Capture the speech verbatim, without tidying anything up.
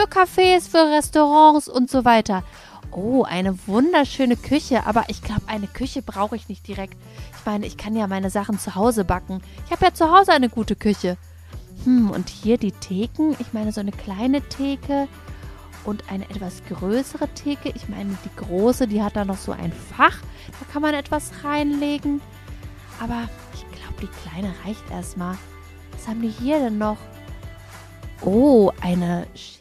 Cafés, für Restaurants und so weiter. Oh, eine wunderschöne Küche, aber ich glaube, eine Küche brauche ich nicht direkt. Ich meine, ich kann ja meine Sachen zu Hause backen. Ich habe ja zu Hause eine gute Küche. Hm, und hier die Theken. Ich meine, so eine kleine Theke und eine etwas größere Theke. Ich meine, die große, die hat da noch so ein Fach. Da kann man etwas reinlegen. Aber ich glaube, die kleine reicht erstmal. Was haben die hier denn noch? Oh, eine